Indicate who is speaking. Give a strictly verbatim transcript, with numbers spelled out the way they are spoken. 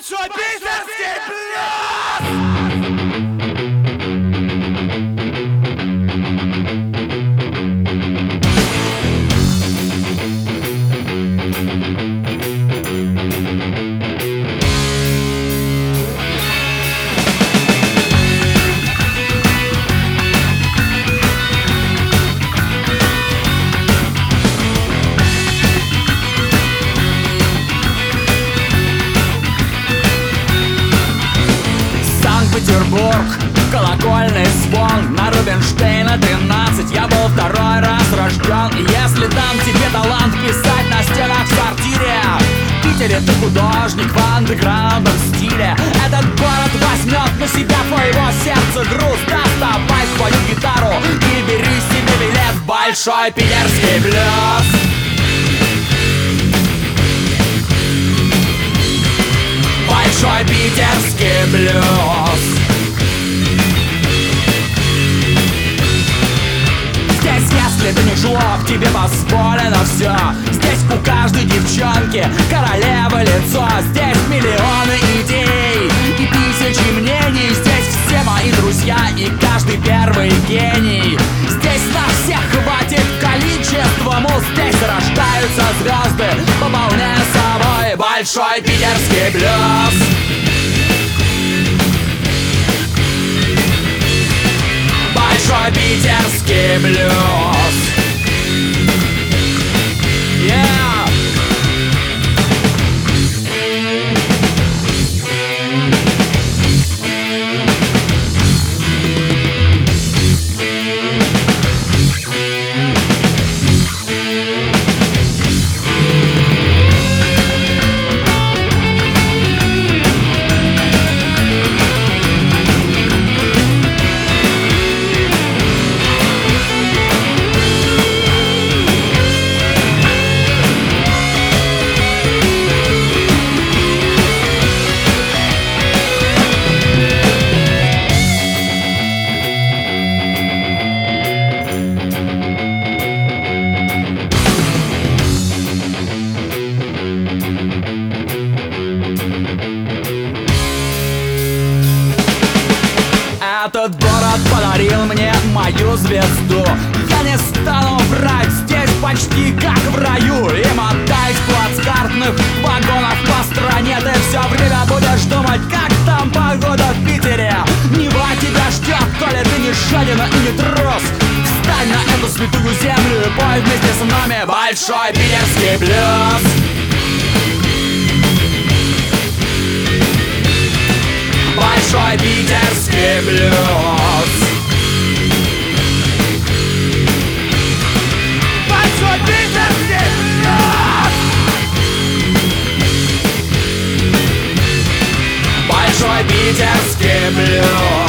Speaker 1: Большой питерский блюз!
Speaker 2: Петербург, колокольный звон. На Рубинштейна тринадцать я был второй раз рожден. И если дам тебе талант писать на стенах в сортире, в Питере ты художник в андеграундном стиле. Этот город возьмет на себя твоего сердца груз. Доставай свою гитару и бери себе билет в большой питерский блюз. Большой питерский блюз. Здесь, если ты не жлоб, тебе позволено все. Здесь у каждой девчонки королева лицо. Здесь миллионы идей и тысячи мнений. Здесь все мои друзья и каждый первый гений. Здесь на всех хватит количества муз. Здесь рождаются звезды, пополняя собой большой питерский блюз. Большой питерский блюз. Yeah! Этот город подарил мне мою звезду. Я не стану врать, здесь почти как в раю. И мотаясь в плацкартных вагонах по стране, ты все время будешь думать, как там погода в Питере. Нева тебя ждет, то ли ты не жадина и не трус. Встань на эту святую землю и пой вместе с нами большой питерский блюз. Большой питерский блюз.
Speaker 1: Большой питерский блюз!
Speaker 2: Большой питерский блюз.